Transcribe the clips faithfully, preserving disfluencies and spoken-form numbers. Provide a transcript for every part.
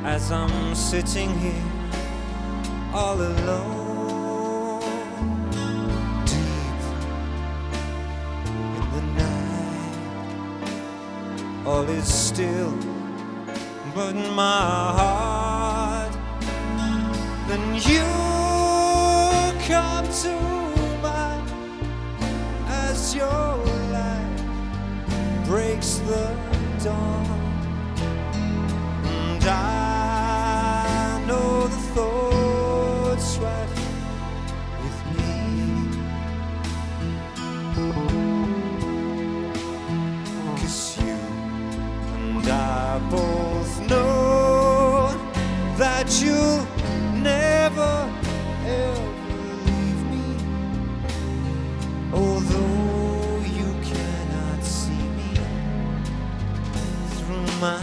as I'm sitting here all alone, deep in the night. All is still but my heart. Then you come to mind as your light breaks the dawn. And I know the thoughts right with me. 'Cause you and I both know that you'll never ever leave me, although you cannot see me through my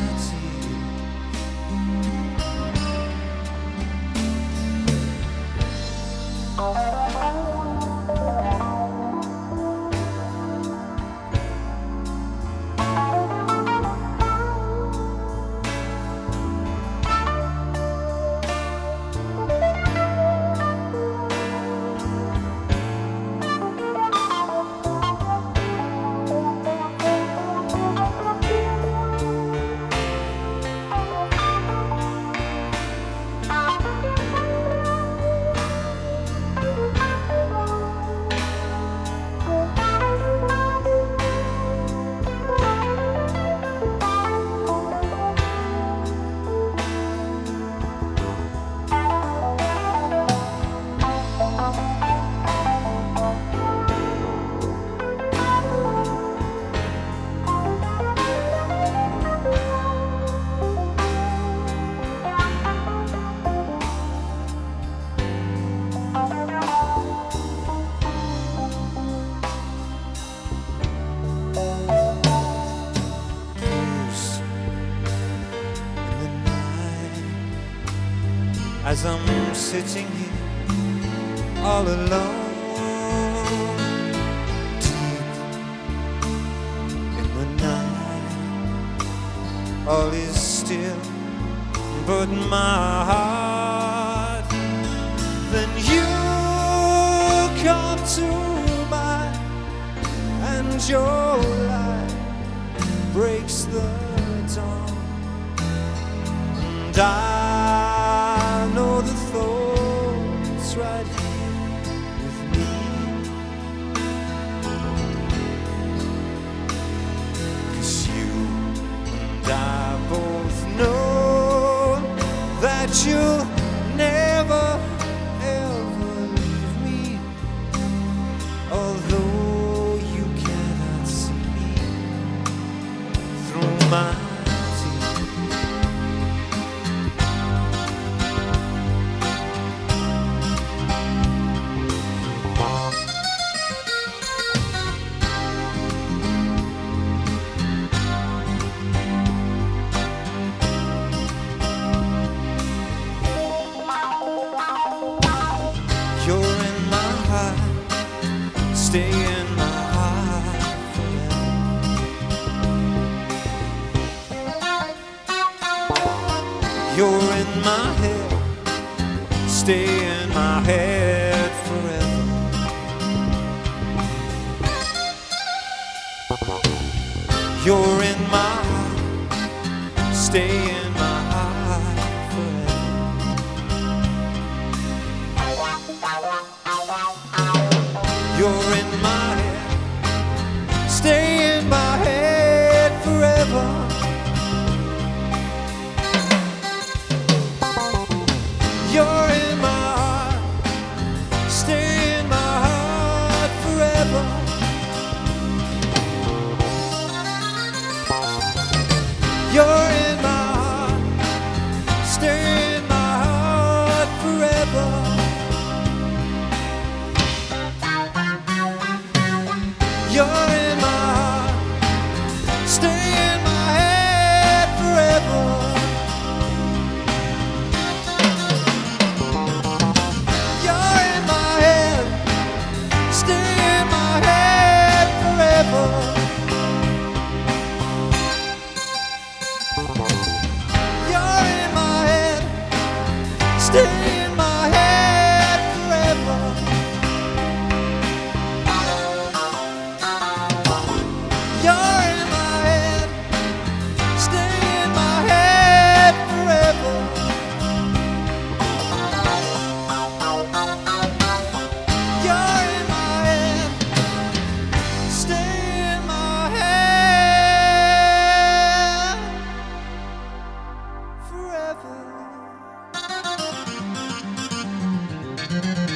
as I'm sitting here all alone, deep in the night. All is still but my heart. Then you come to mind and your light breaks the dawn. And I know the thoughts right here with me. 'Cause you and I both know that you'll never ever leave me, although you cannot see me through my stay in my heart forever. You're in my head, stay in my head forever. You're in my heart, stay in my heart forever. You're in my head, stay in my head forever. You're in my heart, stay in my heart forever. You're in my heart, stay in my heart forever. forever.